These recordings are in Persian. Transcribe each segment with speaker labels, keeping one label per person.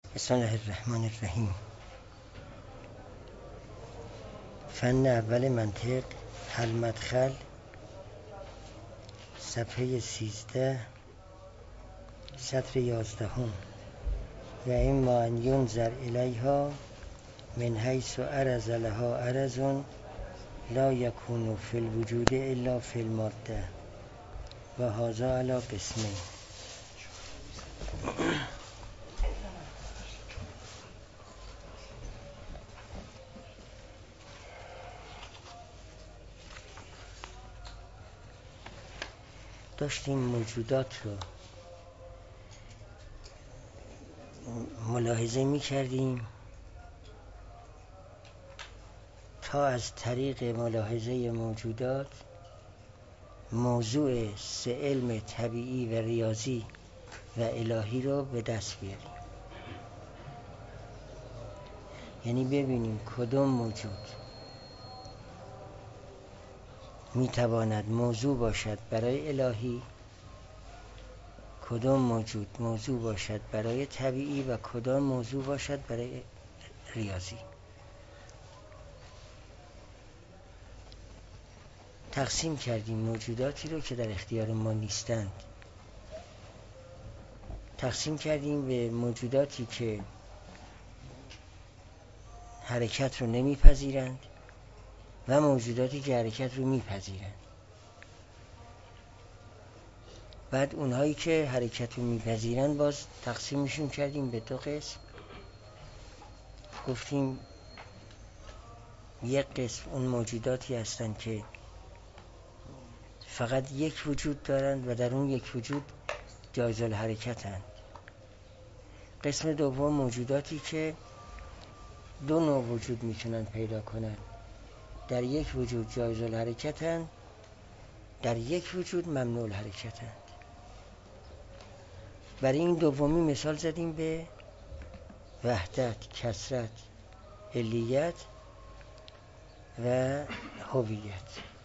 Speaker 1: بسم الله الرحمن الرحیم. فن اول منطق، حل مدخل، صفحه 13، سطر 11. و اما ان ینظر الیها من حیث عرض لها عرض لا یکون فی الوجود الا فی الماده و هذا علی قسمین. داشتیم موجودات رو ملاحظه می کردیم تا از طریق ملاحظه موجودات موضوع سه علم طبیعی و ریاضی و الهی رو به دست بیاریم. یعنی ببینیم کدام موجود میتواند موضوع باشد برای الهی، کدام موجود موضوع باشد برای طبیعی و کدام موضوع باشد برای ریاضی. تقسیم کردیم موجوداتی رو که در اختیار ما نیستند، تقسیم کردیم به موجوداتی که حرکت رو نمیپذیرند و موجوداتی که حرکت رو میپذیرند. بعد اونهایی که حرکت رو میپذیرند باز تقسیمشون کردیم به دو قسم. گفتیم یک قسم اون موجوداتی هستند که فقط یک وجود دارند و در اون یک وجود جایز الحرکتند. قسم دوم موجوداتی که دو نوع وجود میتونن پیدا کنن، در یک وجود جایز الحرکتند، در یک وجود ممنوع الحرکتند. برای این دومی مثال زدیم به وحدت، کثرت، علیت و هویت.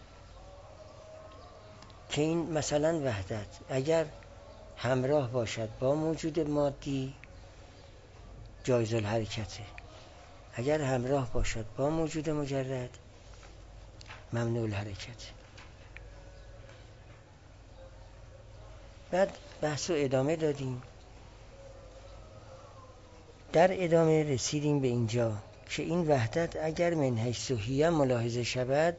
Speaker 1: که این مثلا وحدت اگر همراه باشد با موجود مادی جایز الحرکته، اگر همراه باشد با موجود مجرد ممنوع الحرکته. بعد بحث رو ادامه دادیم. در ادامه رسیدیم به اینجا که این وحدت اگر من حیث هی ملاحظه شود،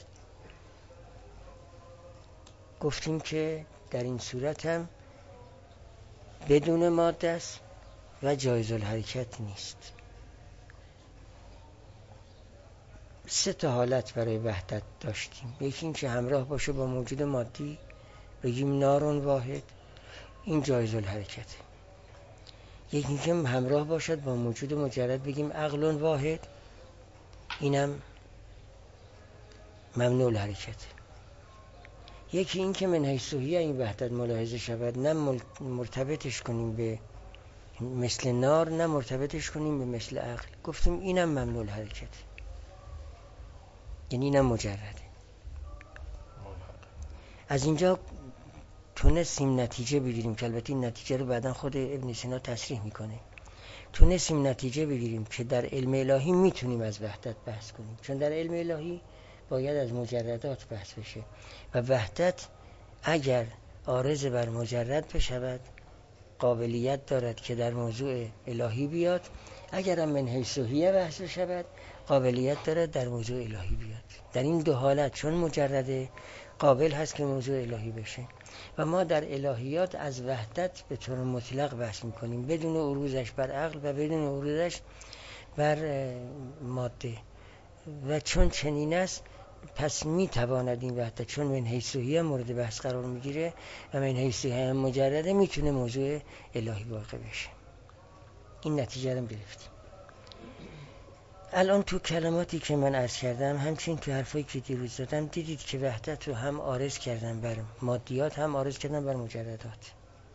Speaker 1: گفتیم که در این صورت هم بدون ماده است و جایز الحرکت نیست. سه تا حالت برای وحدت داشتیم. یکی این که همراه باشه با موجود مادی، بگیم نارون واحد، این جایز الحرکته. یکی این که همراه باشد با موجود مجرد، بگیم عقل واحد، اینم ممنوع الحرکته. یکی این که من حیث هی این وحدت ملاحظه شود، نه مرتبطش کنیم به مثل نار، نه مرتبطش کنیم به مثل عقل، گفتیم اینم ممنوع الحرکته، یعنی اینم مجرده. از اینجا تونستیم نتیجه بگیریم که البته این نتیجه رو بعداً خود ابن سینا تصریح میکنه. تونستیم نتیجه بگیریم که در علم الهی میتونیم از وحدت بحث کنیم، چون در علم الهی باید از مجردات بحث بشه و وحدت اگر عارض بر مجرد بشود قابلیت دارد که در موضوع الهی بیاد، اگر هم من حیث هی بحث شود قابلیت دارد در موضوع الهی بیاد. در این دو حالت چون مجرده قابل هست که موضوع الهی بشه. و ما در الهیات از وحدت به طور مطلق بحث میکنیم، بدون عروضش بر عقل و بدون عروضش بر ماده. و چون چنین است پس میتواند این وحدت چون من حیث هی مورد بحث قرار میگیره و من حیث هی مجرده میتونه موضوع الهی واقع بشه. این نتیجه رو گرفتیم. الان تو کلماتی که من عرض کردم، همچنین تو حرفایی که دیروز زدم، دیدید که وحدت رو هم عارض کردن بر مادیات، هم عارض کردن بر مجردات.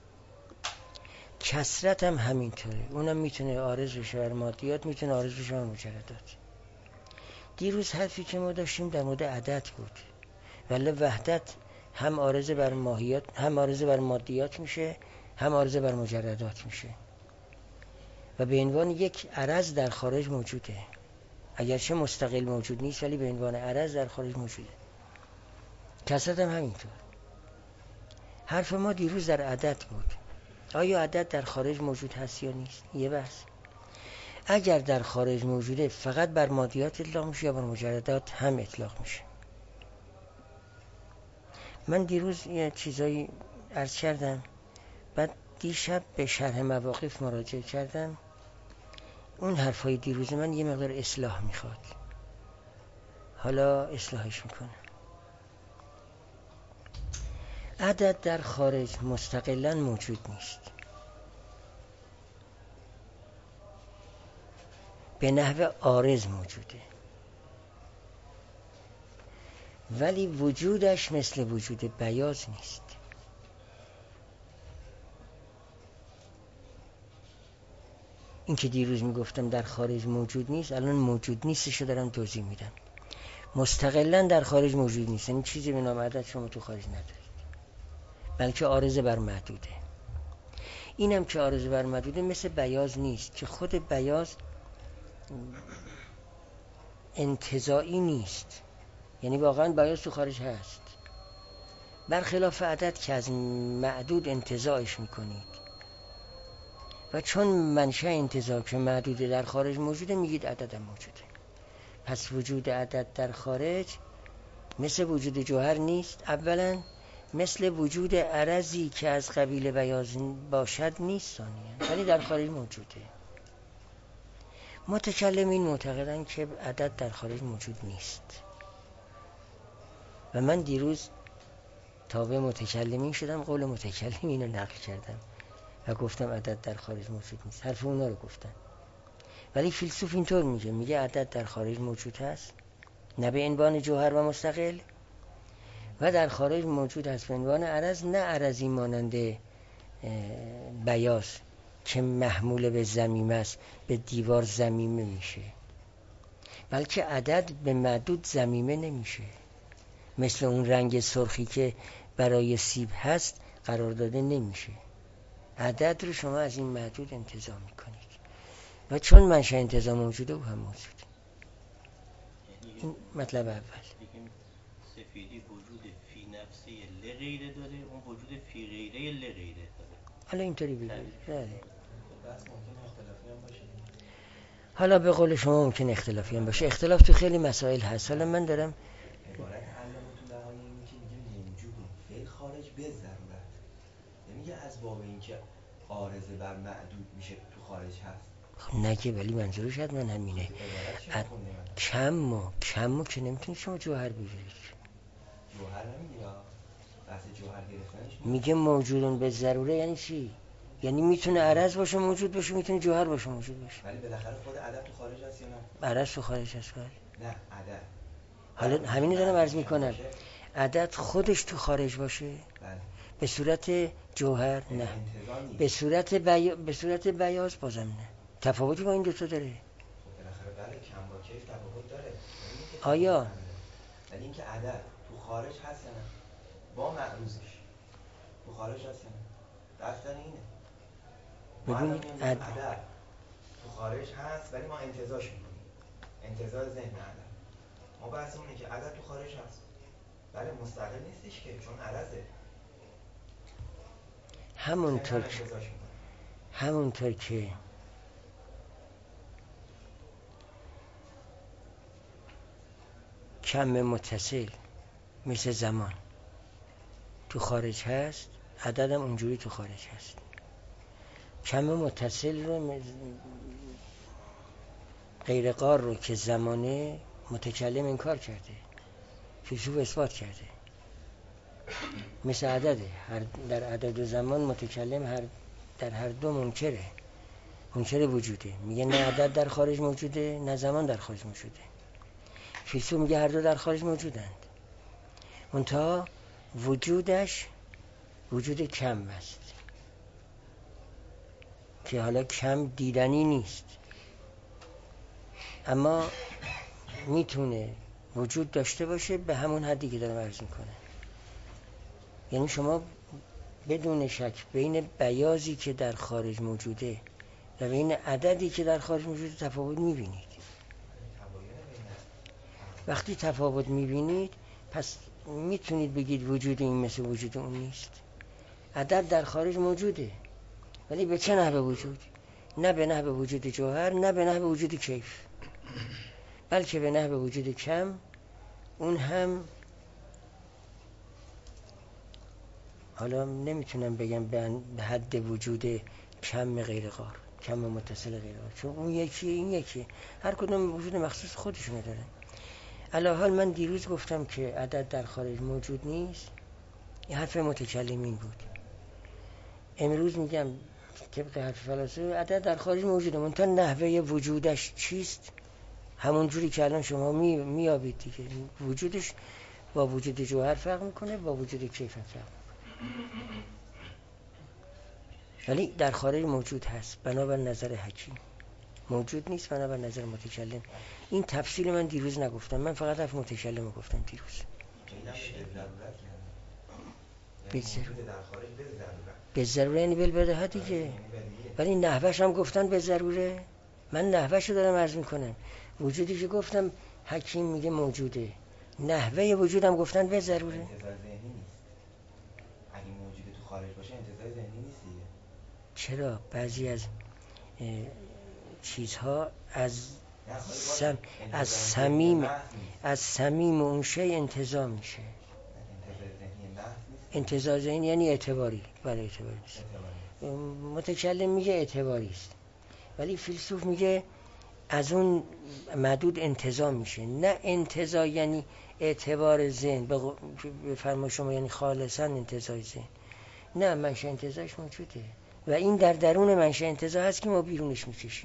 Speaker 1: کثرت هم همینطوره، اونم میتونه عارض بشه بر مادیات، میتونه عارض بشه بر مجردات. دیروز حرفی که ما داشتیم در مورد عدد بود، ولی وحدت هم عارض بر ماهیات، هم عارض بر مادیات میشه، هم عارض بر مجردات میشه. و به عنوان یک عرض در خارج موجوده، اگرچه مستقل موجود نیست ولی به عنوان عرض در خارج موجوده. کثرت هم همینطور. حرف ما دیروز در عدد بود. آیا عدد در خارج موجود هست یا نیست؟ یه بحث. اگر در خارج موجوده فقط بر مادیات اطلاق میشه یا بر مجردات هم اطلاق میشه؟ من دیروز یه چیزایی عرض کردم، بعد دیشب به شرح مواقف مراجعه کردم. اون حرفای دیروز من یه مقدار اصلاح میخواد، حالا اصلاحش میکنم. عدد در خارج مستقلاً موجود نیست، به نحو عارض موجوده، ولی وجودش مثل وجود بیاض نیست. این که دیروز میگفتم در خارج موجود نیست، الان موجود نیستشو دارم توضیح میدم. مستقلاً در خارج موجود نیست، یعنی چیزی به نام عدد شما تو خارج ندارید، بلکه عارض بر محدوده. اینم که عارض بر محدوده مثل بیاض نیست، که خود بیاض انتزاعی نیست، یعنی واقعا بیاض تو خارج هست، برخلاف عدد که از معدود انتزاعش میکنید و چون منشأ انتزاع که معدود در خارج موجوده میگید عدد هم موجوده. پس وجود عدد در خارج مثل وجود جوهر نیست. اولا مثل وجود عرضی که از قبیل بیاض باشد نیست، ثانیا ولی در خارج موجوده. متکلمین معتقدند که عدد در خارج موجود نیست و من دیروز تابع متکلمین شدم، قول متکلمین رو نقل کردم و گفتم عدد در خارج موجود نیست، حرف اونا رو گفتم. ولی فیلسوف اینطور میگه عدد در خارج موجود هست، نه به عنوان جوهر و مستقل، و در خارج موجود هست به عنوان عرض، نه عرضی مانند بیاض که محمول به ضمیمه است، به دیوار ضمیمه میشه، بلکه عدد به معدود ضمیمه نمیشه، مثل اون رنگ سرخی که برای سیب هست قرار داده نمیشه. عدد رو شما از این معدود انتزاع میکنید و چون منشأ انتزاع موجوده او هم موجوده. این مطلب اول.
Speaker 2: سفیدی وجود فی نفسه ل غیره داره، اون وجود فی غیره ل غیره داره.
Speaker 1: حالا اینطوری بگید. حالا به قول شما ممکن اختلافی هم باشه، اختلاف تو خیلی مسائل هست. حالا من دارم
Speaker 3: عبارت علامتون نهایی اینه که میگه موجودون فی خارج به ضرورت، نمیگه از باب اینکه عارضه بر معدود میشه تو خارج هست.
Speaker 1: خب نگه، ولی منظورش حتما همینه. کم که نمیتونید شما جوهر بگیرید.
Speaker 3: جوهر نمیگیره، بحث جوهر گرفتنش
Speaker 1: میگه موجودون به ضروره یعنی چی؟ یعنی میتونه عرض باشه موجود باشه، میتونه جوهر باشه موجود باشه.
Speaker 3: ولی بالاخره خود عدد تو خارج هست یا نه؟
Speaker 1: عرض تو خارج هست.
Speaker 3: نه عدد.
Speaker 1: حالا همینی دارم عرض میکنم، عدد خودش تو خارج باشه.
Speaker 3: بله.
Speaker 1: به صورت جوهر نه، به صورت بیاض بازم نه. تفاوتی با این دوتا داره.
Speaker 3: خب بالاخره بله، کم با کیف تفاوت داره.
Speaker 1: آیا
Speaker 3: ولی اینکه عدد تو خارج هست یا نه با معروضش تو خارج هست یا نه؟ رفتن اینه.
Speaker 1: ببینید
Speaker 3: عدد تو خارج هست ولی ما انتزاعش میکنیم، انتزاع ذهن عدد. ما بحث اینه که عدد تو خارج هست بله، مستقل نیستش که، چون عرضه.
Speaker 1: همونطور که کم متصل مثل زمان تو خارج هست، عدد هم اونجوری تو خارج هست. کم متصل رو غیر قار رو که زمانه متکلم انکار کرده، فیلسوف اثبات کرده. مثل عدده، در عدد و زمان متکلم در هر دو منکر وجوده. میگه نه عدد در خارج موجوده نه زمان در خارج موجوده. فیلسوف میگه هر دو در خارج موجودند، منتها وجودش وجود کم است که حالا کم دیدنی نیست، اما میتونه وجود داشته باشه به همون حدی که دارم عرض میکنه. یعنی شما بدون شک بین بیاضی که در خارج موجوده و بین عددی که در خارج موجود تفاوت میبینید. وقتی تفاوت میبینید پس میتونید بگید وجود این مثل وجود اون نیست. عدد در خارج موجوده، ولی به چه نحوه وجود؟ نه به نحوه وجود جوهر، نه به نحوه وجود کیف، بلکه به نحوه وجود کم. اون هم حالا نمیتونم بگم به حد وجود کم غیر غار، کم متصل غیر غار، چون اون یکیه این یکیه، هر کدوم وجود مخصوص خودشونه داره. علاوه من دیروز گفتم که عدد در خارج موجود نیست، این حرف متکلمین بود. امروز میگم طبق حرف فلاسفه عدد در خارج موجوده، منتها نحوه وجودش چیست همون جوری که الان شما میابید دیگه. وجودش با وجود جوهر فرق میکنه، با وجود کیف فرق میکنه، ولی در خارج موجود هست بنابر نظر حکیم، موجود نیست بنابر نظر متکلم. این تفصیل من دیروز نگفتم، من فقط حرف متکلم گفتم دیروز. به ضروره یعنی بالبداهه دیگه، ولی نحوهش هم گفتن به ضروره. من نحوهش رو دارم عرض میکنم. وجودی که گفتم حکیم میگه موجوده، نحوه وجودم گفتن به ضروره.
Speaker 3: انتزاع ذهنی نیست. اگه موجود تو خارج باشه انتزاع ذهنی نیست دیگه.
Speaker 1: چرا بعضی از چیزها از صمیم اون شی انتزاع میشه. انتزاع ذهنی یعنی اعتباری، بله اعتباری نیست. متکلم میگه اعتباری است، ولی فیلسوف میگه از اون معدود انتزاع میشه. نه انتزاع یعنی اعتبار ذهن به فرما شما، یعنی خالصا انتزاع ذهن، نه، منشأ انتزاعش موجوده و این در درون منشأ انتزاع هست که ما بیرونش میکشیم.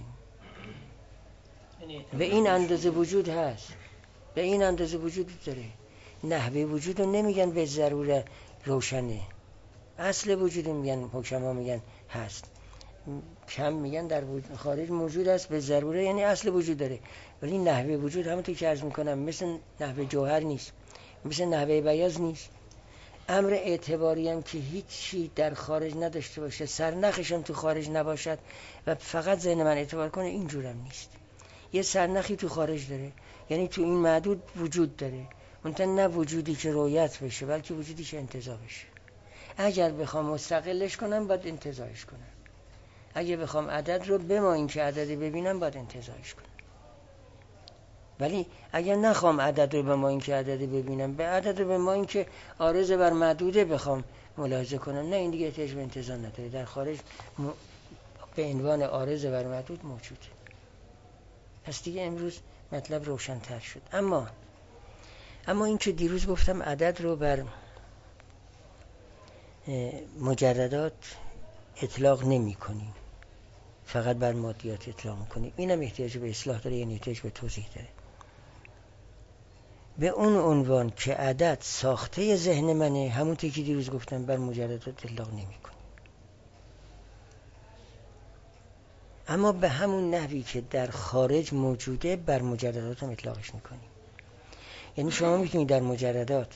Speaker 1: به این اندازه وجود هست، به این اندازه وجود داره. نحوه وجود رو نمیگن به ضروره روشنه، اصل وجود میگن، حکما میگن هست، کم میگن در خارج موجود است به ضروره یعنی اصل وجود داره. ولی نحوه وجود همونطور که عرض میکنم مثل نحوه جوهر نیست، مثل نحوه بیاض نیست. امر اعتباری هم که هیچی در خارج نداشته باشه، سرنخش هم تو خارج نباشد و فقط ذهن من اعتبار کنه، اینجورم نیست. یه سرنخی تو خارج داره، یعنی تو این معدود وجود داره، منتها نه وجودی که رویت بشه بلکه وجودی که انتزاع بشه. اگر بخوام مستقلش کنم باید انتزاعش کنم، اگه بخوام عدد رو به ما این که عددی ببینم باید انتزاعش کنم. ولی اگر نخوام عدد رو به ما این که عددی ببینم، به عدد رو به ما این که عارض بر معدوده بخوام ملاحظه کنم، نه، این دیگه احتیاج به انتزاع نداره، در خارج به عنوان عارض بر معدود موجوده. پس دیگه امروز مطلب روشن‌تر شد. اما این که دیروز گفتم عدد رو بر مجردات اطلاق نمی کنیم، فقط بر مادیات اطلاق میکنیم، اینم احتیاج به اصلاح داره، یعنی احتیاج به توضیح داره. به اون عنوان که عدد ساخته ذهن منه، همونطور که دیروز گفتم بر مجردات اطلاق نمی کنیم، اما به همون نحوی که در خارج موجوده بر مجردات هم اطلاقش میکنیم. یعنی شما میتونید در مجردات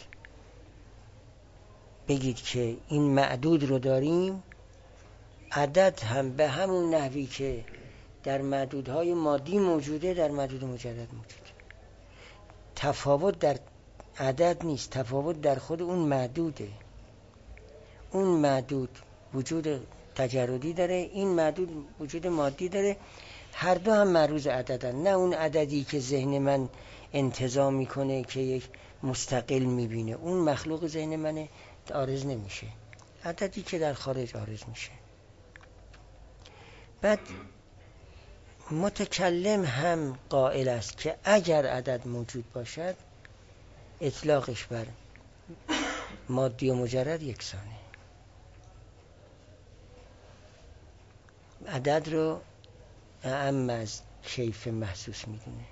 Speaker 1: بگید که این معدود رو داریم، عدد هم به همون نحوی که در معدودهای مادی موجوده در معدود مجرد موجوده. تفاوت در عدد نیست، تفاوت در خود اون معدوده. اون معدود وجود تجردی داره، این معدود وجود مادی داره، هر دو هم معروض عددن. نه اون عددی که ذهن من انتزاع میکنه که یک مستقل میبینه، اون مخلوق ذهن من عارض نمیشه، عددی که در خارج عارض میشه. بعد متکلم هم قائل است که اگر عدد موجود باشد اطلاقش بر مادی و مجرد یکسانه. عدد رو اعم از کیف محسوس میدونه.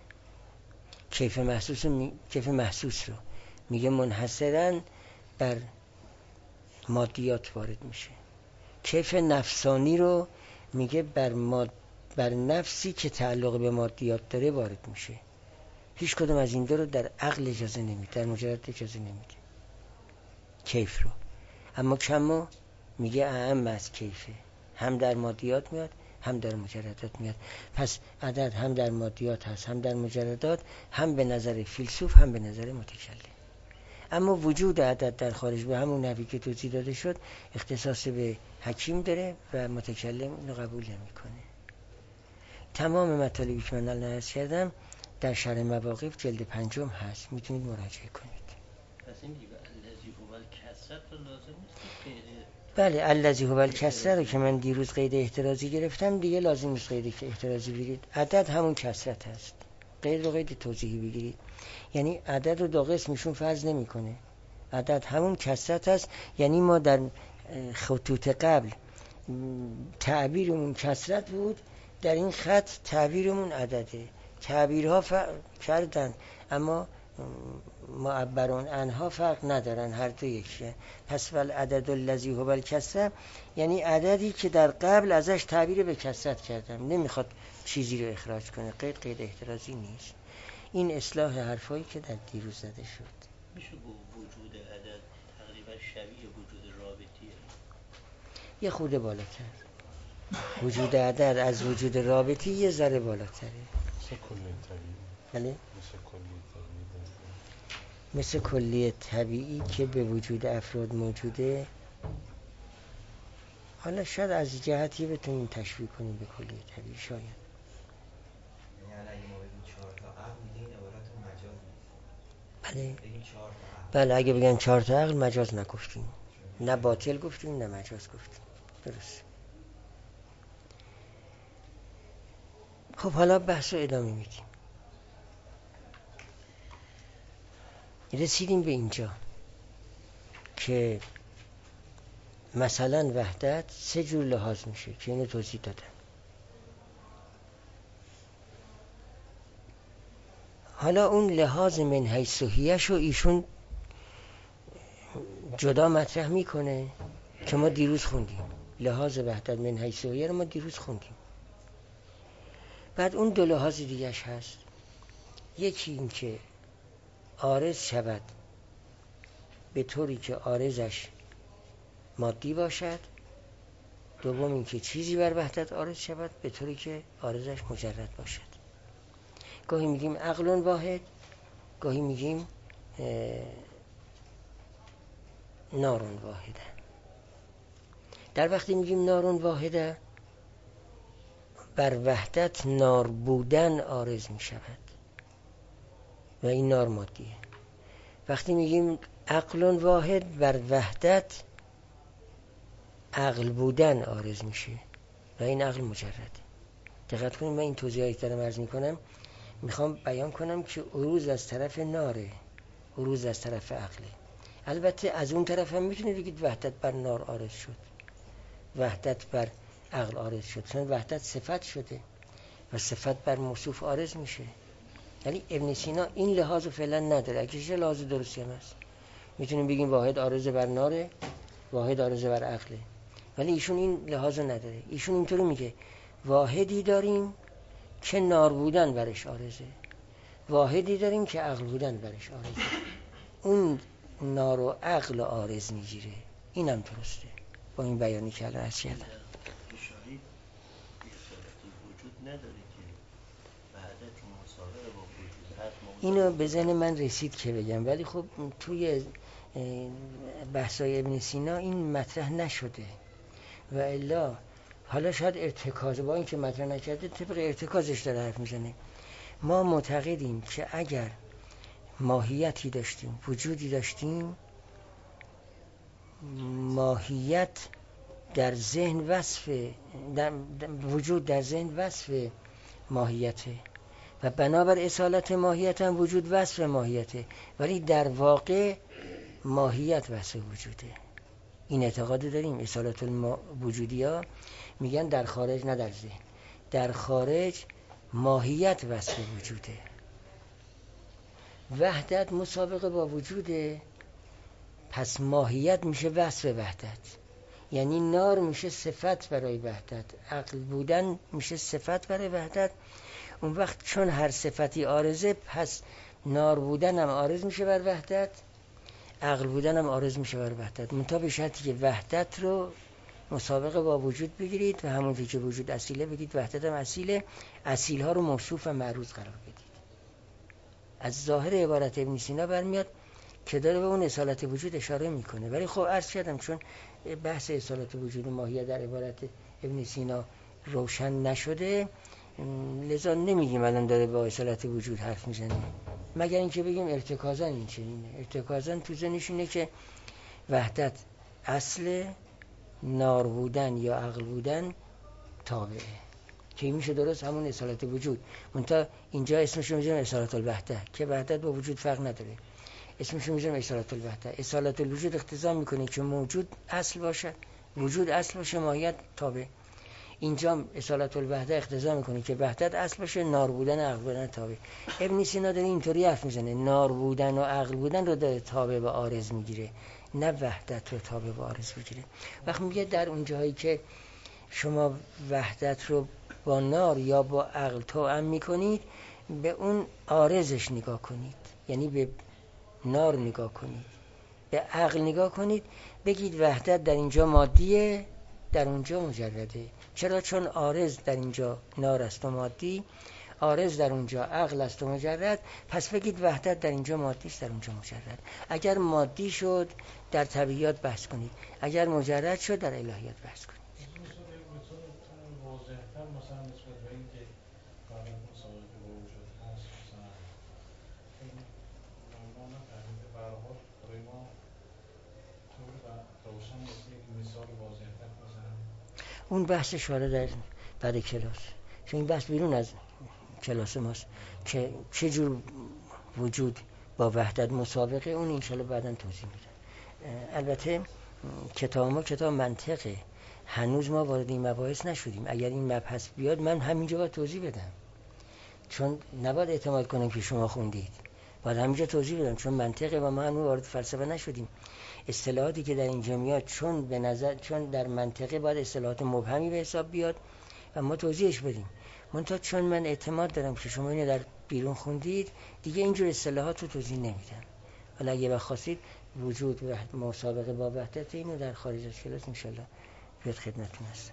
Speaker 1: کیف محسوس رو میگه منحصراً بر مادیات وارد میشه. کیف نفسانی رو میگه بر نفسی که تعلق به مادیات داره وارد میشه. هیچ کدوم از این دو رو در عقل اجازه نمیده، در مجرد اجازه نمیده کیف رو. اما کمو میگه اعم از کیفه، هم در مادیات میاد هم در مجردات میاد. پس عدد هم در مادیات هست، هم در مجردات، هم به نظر فیلسوف، هم به نظر متکلم. اما وجود عدد در خارج به همون نحوی که توضیح داده شد اختصاص به حکیم داره و متکلم اینو قبول نمیکنه. تمام مطالبی که من الان عرض کردم در شرح مواقف جلد 5 هست، میتونید مراجعه کنید.
Speaker 2: پس این دیگه الذی هو الکسرت رو لازم نیست.
Speaker 1: بله، الذی هو الکسرت رو که من دیروز قید احترازی گرفتم دیگه لازم نیست قید احترازی بگیرید. عدد همون کسرت هست. قید رو قید توضیحی بگیرید. یعنی عدد رو دو قسمشون فرض نمیکنه. عدد همون کسرت هست. یعنی ما در خطوط قبل تعبیرمون کسرت بود، در این خط تعبیرمون عدده. تعبیرها کردن اما معبرون عنها فرق ندارن، هر دو یکیه. پس والعدد الذی هو الکسرت یعنی عددی که در قبل ازش تعبیر به کسرت کردم، نمیخواد چیزی رو اخراج کنه. قید احترازی نیست. این اصلاح حرفایی که در دیروز زده شد.
Speaker 2: میشه با وجود عدد تقریبا شبیه وجود رابطیه؟
Speaker 1: یه خورده بالاتر. وجود عدد از وجود رابطی یه ذره بالاتره. بله؟ مثل کلی طبیعی که به وجود افراد موجوده. حالا شاید از جهتی بتونیم تشبیه کنیم به کلی طبیعی، شاید.
Speaker 3: یعنی اگه ما بگیم 4 تا عقل میگه این عبارت مجاز نیست.
Speaker 1: بله.
Speaker 3: بگیم 4 تا عقل.
Speaker 1: بله اگه بگن 4 تا عقل مجاز نگفتیم. نه باطل گفتیم نه مجاز گفتیم. درست. خب حالا بحث رو ادامه میدیم. رسیدیم به اینجا که مثلا وحدت 3 جور لحاظ میشه که اینو توضیح دادم. حالا اون لحاظ من حیث هیه‌ش رو ایشون جدا مطرح میکنه که ما دیروز خوندیم. لحاظ وحدت من حیث هیه رو ما دیروز خوندیم. بعد اون دو لحاظ دیگه‌اش هست. یکی این که عارض شود به طوری که عارضش مادی باشد. دوم این که چیزی بر وحدت عارض شود به طوری که عارضش مجرد باشد. گاهی میگیم عقل واحد، گاهی میگیم نار واحده. در وقتی میگیم نار واحده بر وحدت نار بودن عارض میشود و این نار مادیه. وقتی میگیم عقل واحد بر وحدت عقل بودن عارض میشه و این عقل مجرد. دقت کنید من این توضیحاتی که دارم عرض میکنم میخوام بیان کنم که عروض از طرف ناره، عروض از طرف عقله. البته از اون طرف هم میتونید بگید وحدت بر نار عارض شد، وحدت بر عقل عارض شد، چون وحدت صفت شده و صفت بر موصوف عارض میشه. یعنی ابن سینا این لحاظ رو فعلا نداره. اگه چه لحاظ درستی هم هست میتونیم بگیم واحد عارض بر ناره، واحد عارض بر عقله، ولی ایشون این لحاظ رو نداره. ایشون اینطوری میگه واحدی داریم که نار بودن برش عارضه، واحدی داریم که عقل بودن برش عارضه. اون نار و عقل عارض میگیره. اینم درسته با این بیانی که الان عرض کردم.
Speaker 2: اشاری وجود نداره که وحدت مساوی با وجود هست.
Speaker 1: اینو به ذهن من رسید که بگم، ولی خب توی بحثای ابن سینا این مطرح نشده و الا حالا شاید ارتکاز با این که مطرح نکرده طبق ارتکازش داره حرف میزنه. ما معتقدیم که اگر ماهیتی داشتیم، وجودی داشتیم، ماهیت در ذهن وصف وجود در ذهن وصف ماهیته و بنابر اصالت ماهیت هم وجود وصف ماهیته، ولی در واقع ماهیت وصف وجوده. این اعتقاد داریم. اصالت الوجودی ها میگن در خارج نه در ذهن، در خارج ماهیت وصف وجوده. وحدت مسابقه با وجوده، پس ماهیت میشه وصف وحدت. یعنی نار میشه صفت برای وحدت، عقل بودن میشه صفت برای وحدت. اون وقت چون هر صفتی عارضه، پس نار بودن هم عارض میشه بر وحدت، عقل بودن هم عارض میشه بر وحدت، منتها به شرطی که وحدت رو مسابقه با وجود بگیرید و همونطور که وجود اصیله بگید وحدت هم اصیله. اصیل ها رو موصوف و معروض قرار بدید. از ظاهر عبارت ابن سینا برمیاد که داره به اون اصالت وجود اشاره میکنه، ولی خب عرض کردم چون بحث اصالت وجود ماهیت در عبارت ابن سینا روشن نشده، لذا نمیگیم الان داره با اصالت وجود حرف میزنه، مگر اینکه بگیم ارتکازاً این چنینه. ارتکازاً تو ذهنش اینه که وحدت اصل، نار بودن یا عقل بودن تابعه، که میشه درست همون اصالت وجود. منتها اینجا اسمش رو میذاریم اصالت الوحده که وحدت با وجود فرق نداره، اسمش رو میذاریم اصالت الوحده. اصالت الوجود اقتضا میکنه که موجود اصل باشه، وجود اصل باشه، ماهیت تابع. اینجا اصالت الوحده اقتضا میکنه که وحدت اصل باشه، نار بودن عقل بودن تابع. ابن سینا داره اینطوری حرف میزنه، نار بودن و عقل بودن رو داره تابع و عارض میگیره، نه وحدت رو تابع و عارض میگیره. وقتی میگه در اون جایی که شما وحدت رو با نار یا با عقل توأم میکنید، به اون عارضش نگاه کنید، یعنی به نار نگاه کنید، به عقل نگاه کنید، بگید وحدت در اینجا مادیه، در اونجا مجرده. چرا؟ چون عارض در اینجا نار است و مادی، عارض در اونجا عقل است و مجرد، پس بگید وحدت در اینجا مادی است، در اونجا مجرد. اگر مادی شد در طبیعیات بحث کنید، اگر مجرد شد در الهیات بحث کنید.
Speaker 4: مثلا نسبت به این که وحدت مسابقه با وجود هست، مثلا ما نفهمید به هر حال برای ما طور و روشن نیست. یک مثال واضح‌تر بزنم.
Speaker 1: اون بحث شاره در بعد کلاس، چون این بحث بیرون از کلاس ماست که چه جور وجود با وحدت مسابقه، اون انشالله بعداً توضیح میدم. البته کتاب ما کتاب منطقه، هنوز ما وارد این مباحث نشدیم. اگر این مبحث بیاد من همینجا باید توضیح بدم، چون نباید اعتماد کنم که شما خوندید، باید همینجا توضیح بدم، چون منطقه و ما هنوز وارد فلسفه نشدیم. اصطلاحاتی که در اینجا میاد چون در منطقه باید اصطلاحات مبهمی به حساب بیاد و ما توضیحش بدیم. منتها چون من اعتماد دارم که شما اینو در بیرون خوندید، دیگه اینجور اصطلاحات رو توضیح نمیدم. حالا اگه بخواستید وجود و مسابقه با وحدت اینو در خارج از کلاس انشالله بیاد خدمتتون هستم.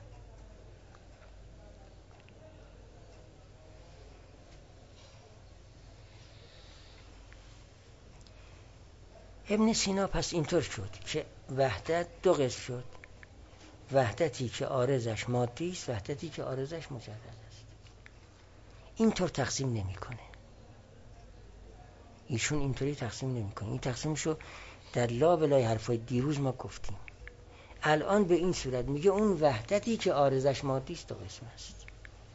Speaker 1: ابن سینا پس اینطور شد که وحدت دو قسم شد، وحدتی که عارضش مادی است، وحدتی که عارضش مجرد است. اینطور تقسیم نمیکنه ایشون، اینطوری تقسیم نمیکنه. این تقسیمشو در لابلای حرفای دیروز ما گفتیم. الان به این صورت میگه اون وحدتی که عارضش مادی است دو قسم است،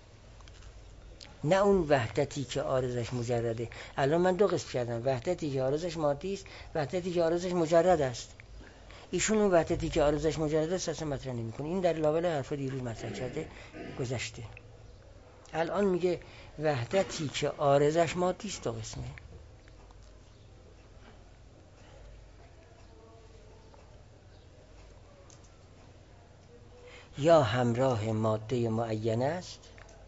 Speaker 1: نه اون وحدتی که عارضش مجرده. الان من دو قسم کردم، وحدتی که عارضش مادی است، وحدتی که عارضش مجرد است. ایشون اون وحدتی که عارضش مجرد است اصلا مطرح نمیکنه. این در لابلای حرفای دیروز مطرح کرده گذشته. الان میگه وحدتی که عارضش مادی است دو قسمه. یا همراه ماده معین است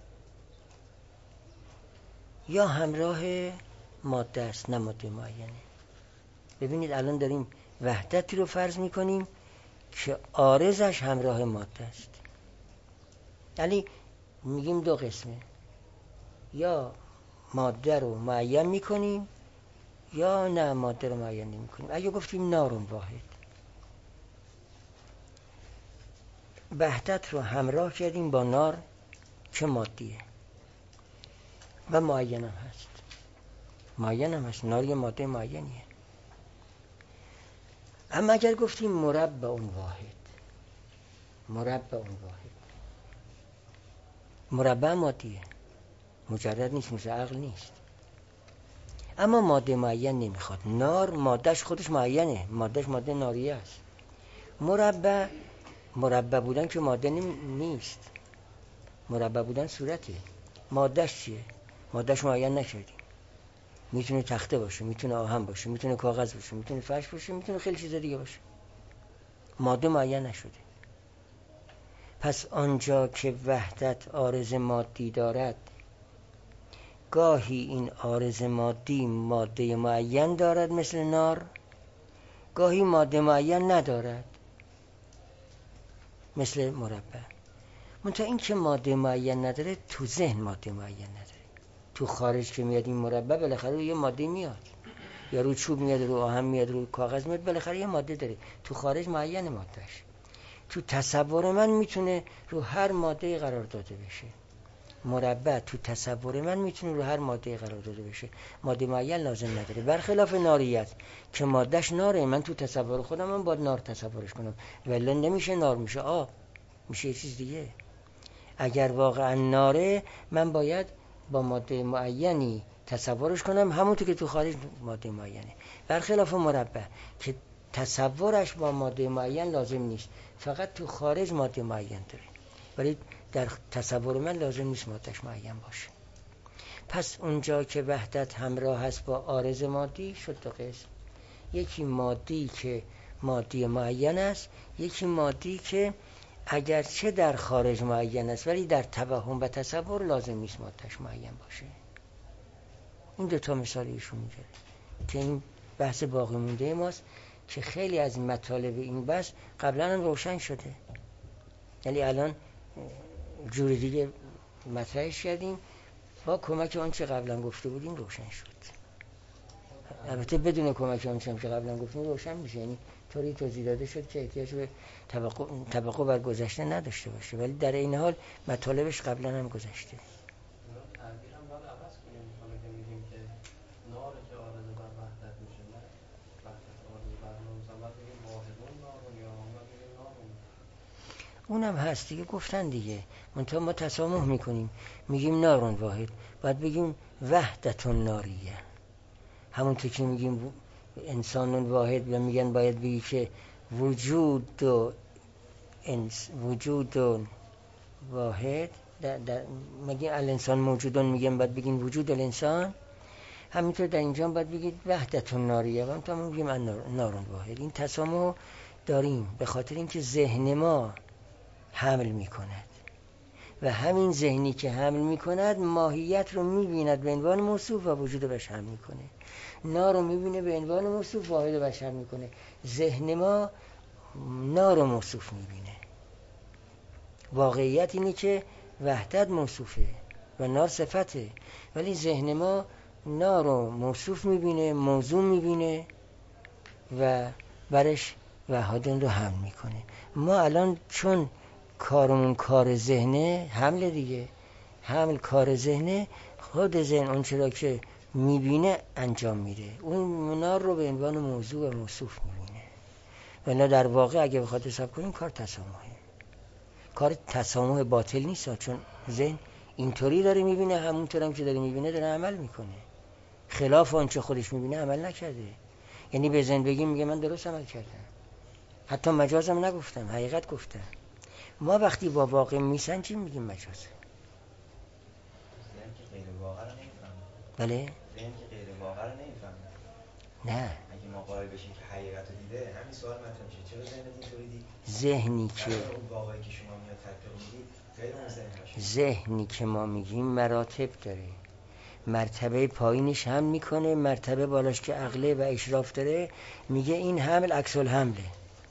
Speaker 1: یا همراه ماده است، نه ماده معینه. ببینید الان داریم وحدتی رو فرض میکنیم که عارضش همراه ماده است، یعنی میگیم دو قسمه، یا ماده رو معین میکنیم یا نه ماده رو معین نمیکنیم. اگه گفتیم نارون واحد، وحدت رو همراه کردیم با نار که مادیه و معین هم هست، معین هم هست، نار یه ماده معینیه. اما اگر گفتیم مربع اون واحد، مربع اون واحد، مربع مادیه، مجرد نیست، مثل عقل نیست، اما ماده معین نمیخواد. نار مادهش خودش معینه، مادهش ماده ناریه است. مربع بودن که ماده نیست، مربع بودن صورته. مادهش چیه؟ مادهش معین نکردیم. میتونه تخته باشه، میتونه آهن باشه، میتونه کاغذ باشه، میتونه فرش باشه، میتونه خیلی چیز دیگه باشه. ماده معین نشده. پس آنجا که وحدت عارض مادی دارد، گاهی این عارض مادی ماده معین دارد مثل نار، گاهی ماده معین ندارد. مثل مربع. منتها این که ماده معین نداره، تو ذهن ماده معین نداره. تو خارج که میاد این مربع بالاخره یه ماده میاد، یا رو چوب میاد، رو آهن میاد، رو کاغذ میاد، بالاخره یه ماده داره. تو خارج معین مادهش. تو تصور من میتونه رو هر ماده قرار داده بشه. مربع تو تصور من میتونه رو هر ماده قرار داده بشه، ماده معین لازم نداره. برخلاف ناریت که مادهش ناره، من تو تصور خودم من باید نار تصورش کنم، ولی نمیشه نار، میشه آب، میشه یه چیز دیگه. اگر واقعا ناره، من باید با ماده معینی تصورش کنم، همونطور که تو خارج ماده معینه. برخلاف مربع که تصورش با ماده معین لازم نیست، فقط تو خارج ماده معین داره، ولی در تصور من لازم نیست مادهش معین باشه. پس اونجا که وحدت همراه هست با عارض مادی شد دو قسم. یکی مادی که مادی معین است، یکی مادی که اگرچه در خارج معین است ولی در توهم و تصور لازم نیست مادهش معین باشه. این دوتا مثال ایشون میگه که این بحث باقی مونده ماست که خیلی از مطالب این بحث قبلا هم روشن شده، یعنی الان جور دیگه مطرحش کردیم، با کمک آنچه قبلا گفته بودیم روشن شد. البته بدون کمک آنچه که قبلا گفتیم روشن میشه، یعنی طوری توضیح داده شد که احتیاج به توقع بر گذشته نداشته باشه، ولی در این حال مطالبش قبلا هم گذشته.
Speaker 5: تعبیرم باید عوض کنیم، حالا که میگیم که نار که عارض بر وحدت میشه، نه وحدت عارض بر نار، مثلا بگیم واحدون نارون یا باید بگیم نارون.
Speaker 1: اونم هست دیگه، گفتن دیگه، منتها ما تسامح میکنیم، میگیم نارون واحد، باید بگیم وحدتون ناریه. همونطور که میگیم انسانون واحد و میگن باید بگی که وجود و واحد، میگن الانسان موجودون، میگن باید بگین وجود الانسان. همینطور در اینجا باید بگید وحدتون ناریه، و تا میگیم نارون واحد. این تسامح داریم به خاطر اینکه ذهن ما حمل میکند و همین ذهنی که حمل میکند ماهیت رو میبیند به عنوان موصوف و وجود بهش حمل میکنه. نار رو میبینه به عنوان موصوف، واحد بهش حمل میکنه. ذهن ما نار رو موصوف میبینه. واقعیت اینه که وحدت موصوفه و نار صفته، ولی ذهن ما نار رو موصوف میبینه، موضوع میبینه و برش وحدن رو حمل میکنه. ما الان چون کارمون کار ذهنه، حمل دیگه، حمل کار ذهنه، خود ذهن اون چرا که میبینه انجام میده، اون نار رو به عنوان موضوع و موصوف میبینه. ولی در واقع اگه بخواد حساب کنیم کار تسامحه، کار تسامح باطل نیست، چون ذهن اینطوری داره میبینه، همونطور هم که داره میبینه داره عمل میکنه، خلاف آنچه خودش میبینه عمل نکرده. یعنی به ذهن بگیم میگه من درست عمل کردم، حتی مجازم نگفتم، حقیقت گفتم. ما وقتی با واقع میسنجیم میگیم مجازه.
Speaker 3: ذهن که غیر واقع رو نمیفهمه.
Speaker 1: بله؟
Speaker 3: ذهن که غیر واقع رو نمیفهمه.
Speaker 1: نه.
Speaker 3: اگه ما قائل بشیم که حقیقت رو دیده، همین سوال مطرح میشه چرا ذهنت اینطوری دید؟
Speaker 1: ذهنی که
Speaker 3: اون واقعی که شما میاد تطبیق میدید غیر اون ذهن باشه.
Speaker 1: ذهنی که ما میگیم مراتب داره، مرتبه پایینش هم میکنه، مرتبه بالاش که عقله و اشراف داره میگه این حمل عکس الحمله،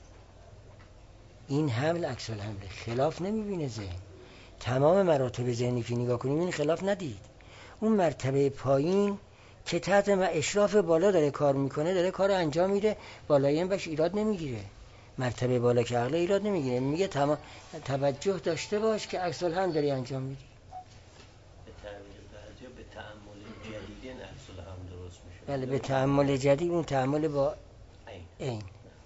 Speaker 1: این حمل عکس الحمله، خلاف نمیبینه ذهن. تمام مراتب ذهنی که نگاه کنیم این خلاف ندید. اون مرتبه پایین که تحت اشراف بالا داره کار میکنه، داره کار انجام میده، بالاییم بهش ایراد نمیگیره. مرتبه بالا که عقل ایراد نمیگیره، میگه توجه داشته باش که عکس الحمل داری انجام میدی.
Speaker 2: به تعبیر بعضی به تأمل جدید عکس الحمل درست میشه.
Speaker 1: بله، به تأمل جدید، اون تأمل با عین.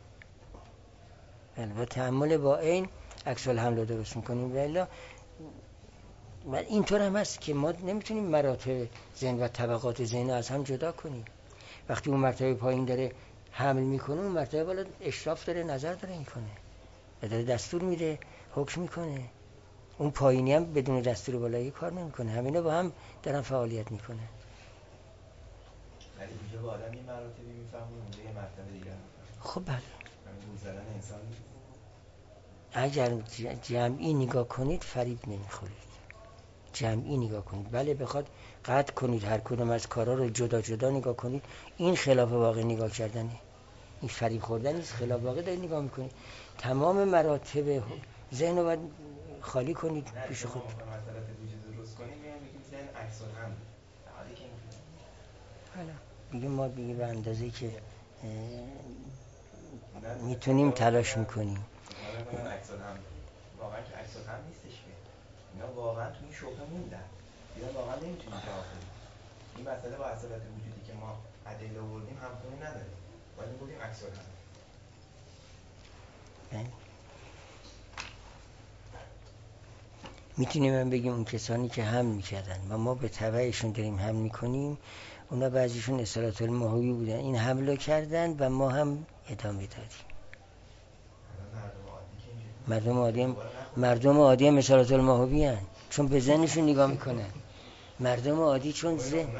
Speaker 1: بله، با تأمل با عین عکس الحمل درست میکنیم. ولی اینطور هم هست که ما نمیتونیم مراتب ذهن و طبقات ذهن از هم جدا کنیم. وقتی اون مرتبه پایین داره حمل میکنه، اون مرتبه بالا اشراف داره، نظر داره میکنه و داره دستور میده، حکم میکنه. اون پایینی هم بدون دستور بالایی کار نمیکنه، همینا با هم دارن فعالیت میکنه.
Speaker 3: ولی دیگه با آدم یه مراتبی میفهمه، اونجا یه مرتبه دیگه میفهمه.
Speaker 1: خب بله،
Speaker 3: همین روز زدن انسان
Speaker 1: اگر جمعی نگاه کنید فریب نمیخورید. جمعی نگاه کنید، بله بخواد قطع کنید هر کدوم از کارا رو جدا جدا نگاه کنید، این خلاف واقع نگاه کردنه، این فریب خوردن نیست، خلاف واقع دارید نگاه میکنید. تمام مراتب ذهن رو باید خالی کنید
Speaker 3: نه
Speaker 1: پیش
Speaker 3: شما
Speaker 1: خود.
Speaker 3: میخوایم مسئلات وجود درست کنیم میگم بگیم ذهن عکس العمل حالی که
Speaker 1: حالا دیگه ما دیگه به اندازه‌ای که
Speaker 3: نه،
Speaker 1: میتونیم
Speaker 3: مثلا
Speaker 1: تلاش میکنیم.
Speaker 3: من عکس العمل واقعا که عکس العمل نیستش که اینا واقعا تو این شبهه موندن، اینا واقعا نمیتونیم جواب بدیم. این مسئله با اصالت وجودی که ما ادله آوردیم همخونی نداره، ولی میگیم عکس العمل.
Speaker 1: میتونیم بگیم اون کسانی که حمل میکردن و ما به تبعشون داریم حمل میکنیم، اونا بعضیشون اصالت الماهوی بودن، این حمله کردن و ما هم ادامه دادیم. مردم عادی هم اصالت الماهوی هن، چون به ذهنشون نگاه میکنن. مردم عادی چون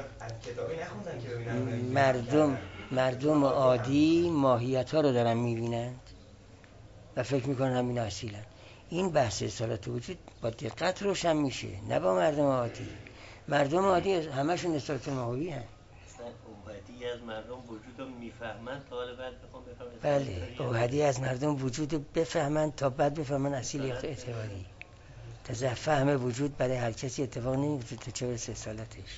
Speaker 1: مردم عادی ماهیت ها رو دارن میبینند و فکر میکنن همین اصیلن. این بحث اصالت وجود با دقت روشن میشه، نه با مردم عادی. مردم عادی همشون اصالت الماهوی هن.
Speaker 2: اوحدی از مردم وجود رو میفهمن تا حال بعد بخوام بفهمن.
Speaker 1: بله، اوحدی از مردم وجود رو بفهمن تا بعد بفهمن اصیل اعتباری. تا فهم وجود برای هر کسی اتفاق نمیفته تا چه برسه اصالتش.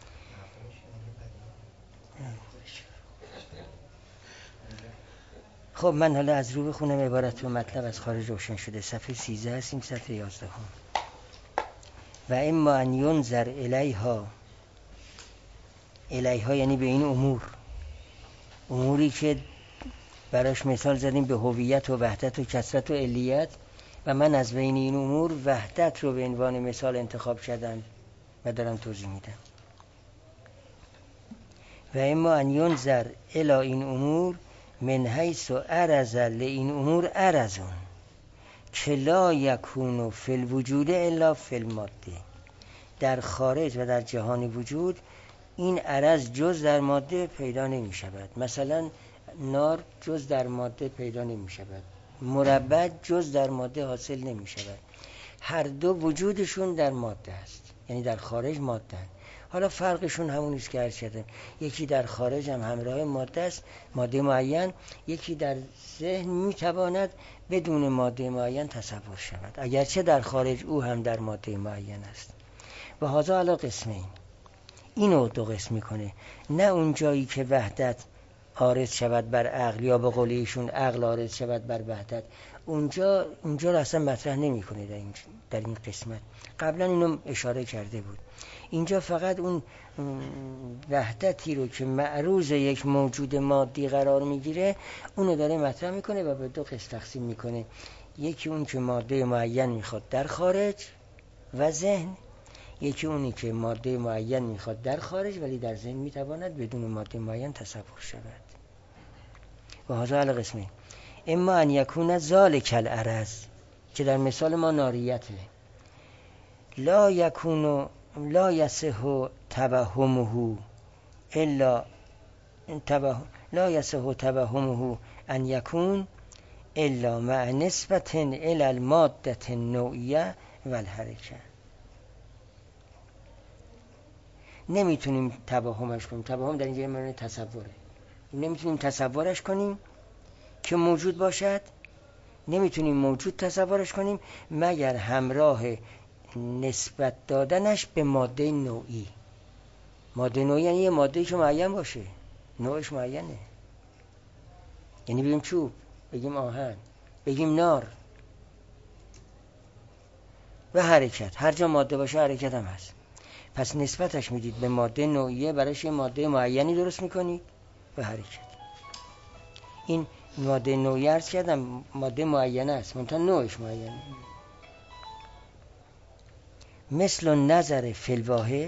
Speaker 1: خب من حالا از رو بخونم عبارت و مطلب از خارج روشن شده. صفحه 13 هستیم، صفحه 11 هم. و اما ان ینظر الیها یعنی به این اموری که براش مثال زدیم، به هویت و وحدت و کثرت و علیت، و من از بین این امور وحدت رو به عنوان مثال انتخاب کردم و دارم توضیح میدم. و اما ان ینظر الی این امور من حیث عرض لین امور عرضون که لا یکون فی الوجود الا فی الماده. در خارج و در جهان وجود این عرض جز در ماده پیدا نمی شود. مثلا نار جز در ماده پیدا نمی شود، مربع جز در ماده حاصل نمی شود. هر دو وجودشون در ماده است، یعنی در خارج ماده. حالا فرقشون همونیست که عرض کردم، یکی در خارج هم همراه ماده است، ماده معین، یکی در ذهن میتواند بدون ماده معین تصور شود، اگرچه در خارج او هم در ماده معین است. و هذا علی قسمین، اینو دو قسم میکنه. نه اون جایی که وحدت عارض شود بر عقل، یا به قول ایشون عقل عارض شود بر وحدت، اونجا رو اصلا مطرح نمیکنه در این قسمت. قبلا اینو اشاره کرده بود. اینجا فقط اون وحدتی رو که معروض یک موجود مادی قرار میگیره اونو داره مطرح میکنه و به دو قسم تقسیم میکنه. یکی اون که ماده معین میخواد در خارج و ذهن، یکی اونی که ماده معین میخواد در خارج ولی در ذهن میتواند بدون ماده معین تصور شود. و هذا علی قسمه. اما ان یکون ذالک العرض، که در مثال ما ناریته، لا یصح توهمه ان یکون الا مع نسبت الی الماده النوعیه و الحرکه. نمیتونیم توهمش کنیم. توهم در اینجا معنی تصوره. نمیتونیم تصورش کنیم که موجود باشد، نمیتونیم موجود تصورش کنیم مگر همراه نسبت دادنش به ماده نوعی. ماده نوعی یعنی یه ماده‌ای که معین باشه، نوعش معینه. یعنی بگیم چوب، بگیم آهن، بگیم نار. و حرکت، هر جا ماده باشه حرکت هم هست. پس نسبتش میدید به ماده نوعیه، برایش یه ماده معینی درست میکنید و حرکت. این ماده نوعی عرض کردم ماده معینه است، منتها نوعش معینه. مثل نظر فی الواحد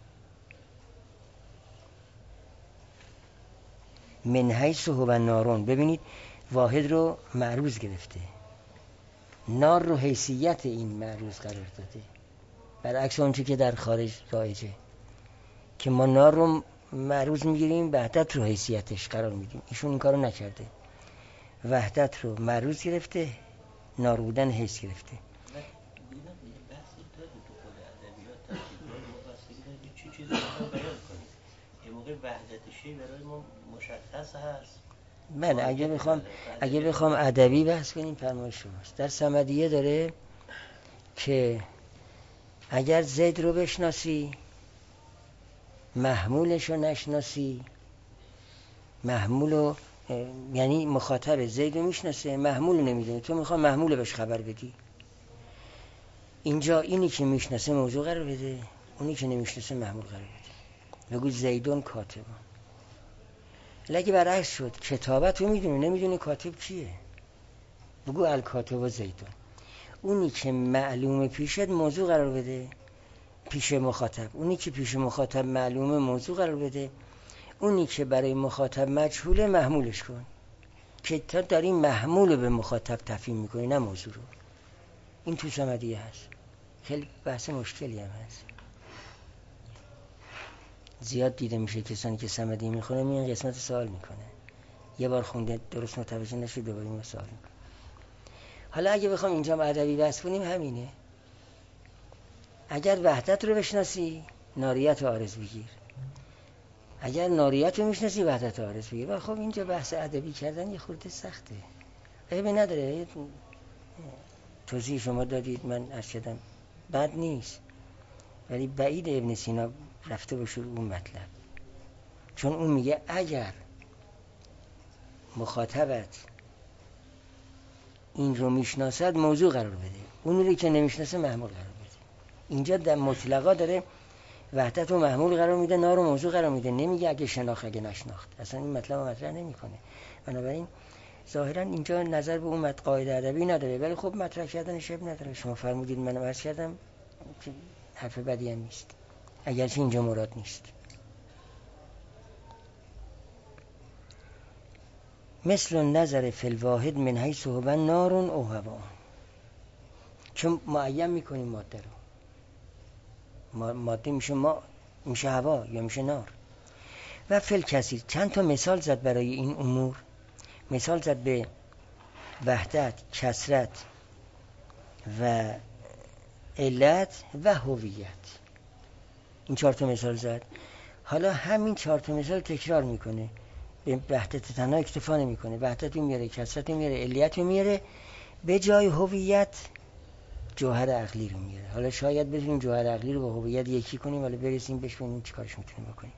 Speaker 1: من حیث هو نارون. ببینید واحد رو معروض گرفته، نار رو حیثیت این معروض قرار داده، برعکس اونچه که در خارج رایجه که ما نار رو معروض میگیریم، وحدت رو حیثیتش قرار میدیم. ایشون این کارو نکرده، وحدت رو معروض گرفته، نار بودن حیث گرفته.
Speaker 2: دیدم یه بحثی داره تو خود ادبیات، تفسیرهای مفصلی داره چه چیزی رو بیان کنیم. یه موقع وحدت شی برای ما مشخص هست
Speaker 1: بله اگه بخوام ادبی بحث کنیم فرمایش شماست. در صمدیه داره که اگر زید رو بشناسی محمولش رو نشناسی، محمولو یعنی مخاطب زید رو میشناسه محمول نمیدونه، تو میخوای محمول بهش خبر بدی. اینجا اینی که میشناسه موضوع قرار بده، اونی که نمیشناسه محمول قرار بده. بگو زیدون کاتبان. اگه برعکس شد کتابت رو میدونه نمیدونه کاتب کیه، بگو الکاتب و زیدون. اونی که معلومه پیشت موضوع قرار بده پیش مخاطب، اونی که پیش مخاطب معلومه موضوع قرار بده، اونی که برای مخاطب مجهوله محمولش کن، که تا داری محمول به مخاطب تفهیم میکنی نه موضوع رو. این تو صمدیه هست. خیلی بحث مشکلی هم هست. زیاد دیده میشه کسانی که صمدیه میخونه این قسمت سوال میکنه، یه بار خونده درست متوجه نشد دوباره اینو سوال میکنه. حالا اگه بخوام اینجا ادبی بحث کنیم همینه. اگر وحدت رو بشناسی ناریت و عارض بگیر، اگر ناریت رو میشناسی وحدت و عارض بگیر. خب اینجا بحث ادبی کردن یه خورده سخته، عیبی نداره. توضیح شما دادید من عرض کردم بد نیست، ولی بعید ابن سینا رفته باشه اون مطلب، چون اون میگه اگر مخاطبت این رو میشناسد موضوع قرار بده، اون رو که نمیشناسه محمول قرار بده. اینجا در مطلقا داره وحدت و محمول قرار میده، نار و موضوع قرار میده، نمیگه اگه شناخت اگه نشناخت. اصلا این مطلب رو مطرح نمیکنه. بنابراین ظاهرا اینجا نظر به اون قاعده ادبی نداره، ولی خب مطرح کردن شب نداره. شما فرمودید منم عرض کردم که حرف بدی هم نیست، اگرچه اینجا مراد نیست. مثل نظر فی الواحد من حیث هو نار او هوا، چون معین میکنیم ماده رو، ماده میشه هوا یا میشه نار. و فی الکثیر چند تا مثال زد برای این امور. مثال زد به وحدت، کثرت و علت و هویت. این 4 تا مثال زد. حالا همین 4 تا مثال تکرار میکنه، به وحدت تنها اکتفا نمیکنه، وحدت میاره، کثرت میاره، علیت میاره، به جای هویت جوهر عقلی رو میاره. حالا شاید بتونیم جوهر عقلی رو با هویت یکی کنیم، ولی برسیم بهش ببینیم چیکارش میتونیم بکنیم.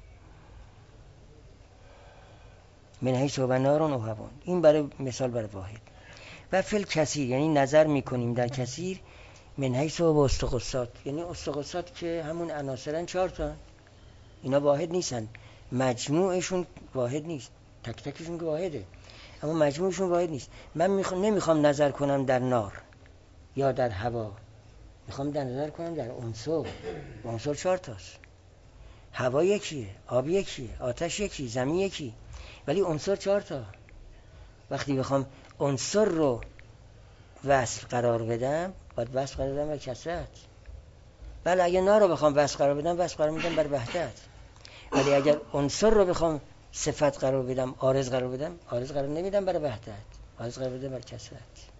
Speaker 1: من حیث هو نار او هوا، این برای مثال برای واحد. و فی الکثیر یعنی نظر میکنیم در کثیر، من حیث هو استقصات، یعنی استقصات که همون عناصرن 4 تا، اینا واحد نیستن، مجموعشون واحد نیست، تک تکشون که واحده اما مجموعشون واحد نیست. من نمیخوام نظر کنم در نار یا در هوا، میخوام در نظر کنم در عنصر. عنصر 4 تاست، هوا یکیه، آب یکیه، آتش یکی، زمین یکی، ولی عنصر 4 تا. وقتی بخوام عنصر رو وصف قرار بدم باید وصف قرار بدم بر کثرت. بله اگه نار رو بخوام وصف قرار بدم وصف قرار میدم بر وحدت، ولی اگر عنصر رو بخوام صفت قرار بدم، عارض قرار بدم، عارض قرار نمیدم برای وحدت، عارض قرار بدم بر کثرت.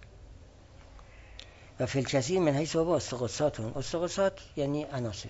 Speaker 1: و فی الکثیر من حیث هو استقصاتون، استقصات یعنی عناصر.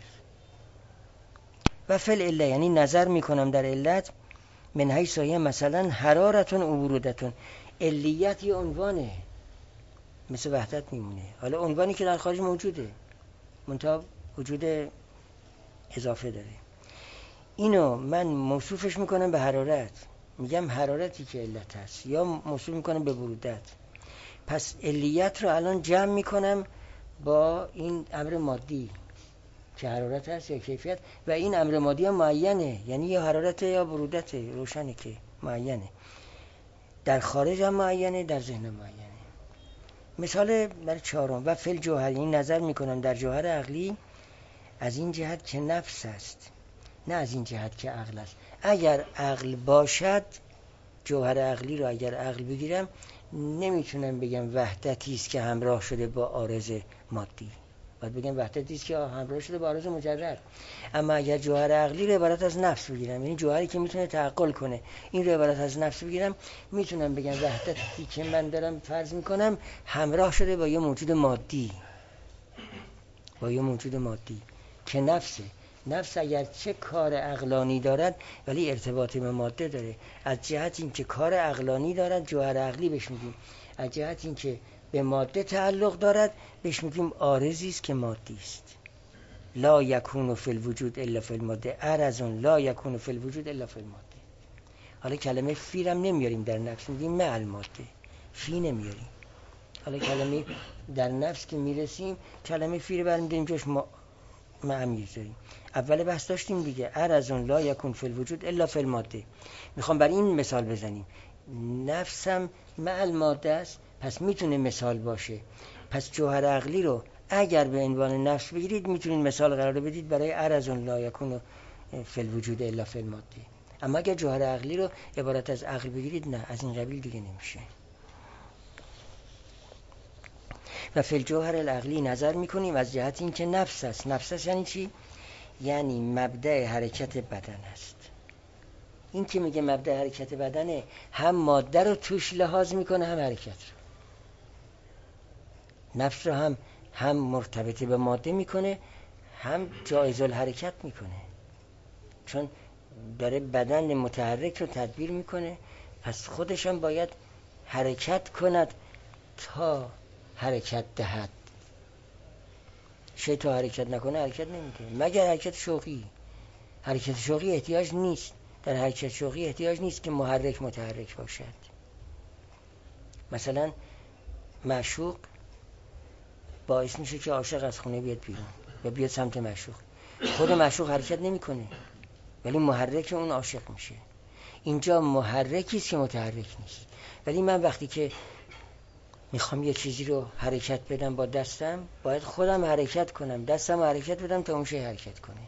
Speaker 1: و فی العله یعنی نظر میکنم در علت، من حیث هو مثلا حرارتون و برودتون، علیت یه عنوانه مثل وحدت میمونه، حالا عنوانی که در خارج موجوده منتها وجود اضافه داره. اینو من موصوفش میکنم به حرارت، میگم حرارتی که علت هست، یا موصوف میکنم به برودت. پس علیت رو الان جمع میکنم با این امر مادی که حرارت هست یا کیفیت، و این امر مادی هم معینه، یعنی یا حرارت یا برودت، روشنه که معینه، در خارج هم معینه، در ذهن معینه. مثال برای 4 و فی الجوهر، این نظر میکنم در جوهر عقلی از این جهت که نفس است، نه از این جهت که عقل است. اگر عقل باشد، جوهر عقلی رو اگر عقل بگیرم نمیتونم بگم وحدتی است که همراه شده با عارض مادی، باید بگم وحدتی است که همراه شده با عارض مجرد. اما اگر جوهر عقلی رو عبارت از نفس بگیرم، یعنی جوهری که میتونه تعقل کنه، این رو عبارت از نفس بگیرم، میتونم بگم وحدتی که من دارم فرض میکنم همراه شده با یه موجود مادی، با یه موجود مادی که نفسه. نفس اگر چه کار عقلانی دارد ولی ارتباط به ماده داره. از جهت اینکه کار عقلانی دارد جوهر عقلی بهش میگیم، از جهت اینکه به ماده تعلق دارد بهش میگیم عارضی است که مادی است. لا یکون فی الوجود الا فی الماده، عرض لا یکون فی الوجود الا فی الماده. حالا کلمه فی هم نمیاریم در نفس، میگیم مع الماده، فی نمیاریم. حالا کلمه در نفس که میرسیم کلمه فی رو برمی‌داریم جاش مع میذاریم. اول بحث داشتیم دیگه، عرض لا یکون فی الوجود الا فی الماده. میخوام برای این مثال بزنیم، نفسم مع الماده است، پس میتونه مثال باشه. پس جوهر عقلی رو اگر به عنوان نفس بگیرید میتونید مثال قرار بدید برای عرض لا یکون فی الوجود الا فی الماده. اما اگر جوهر عقلی رو عبارت از عقل بگیرید نه، از این قبیل دیگه نمیشه. و فی الجوهر العقلی نظر میکنیم از جهت این که نفس است. نفس است یعنی چی؟ یعنی مبدأ حرکت بدن است. این که میگه مبدأ حرکت بدنه، هم ماده رو توش لحاظ میکنه هم حرکت رو. نفس رو هم مرتبط به ماده میکنه هم جایز الحرکت میکنه، چون داره بدن متحرک رو تدبیر میکنه، پس خودش هم باید حرکت کند تا حرکت دهد. شی تا حرکت نکنه حرکت نمیده، مگر حرکت شوقی. حرکت شوقی احتیاج نیست، در حرکت شوقی احتیاج نیست که محرک متحرک باشد. مثلا معشوق باعث میشه که عاشق از خونه بیاد بیرون و بیاد سمت معشوق. خود معشوق حرکت نمیکنه ولی محرک اون عاشق میشه. اینجا محرکی است که متحرک نیست. ولی من وقتی که میخوام یه چیزی رو حرکت بدم با دستم، باید خودم حرکت کنم، دستم حرکت بدم تا اون شی حرکت کنه.